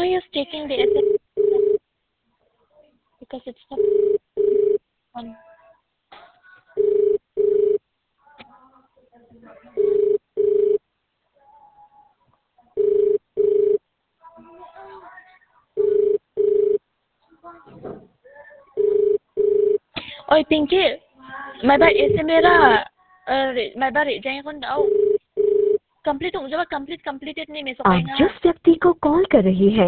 is taking the SMS? Because it's the one. Oi, Pinky, mày bật SMS ra. Mày bật reject con đâu? Complete हो जाएगा, completed नहीं मैं आप जिस व्यक्ति को कॉल कर रही हैं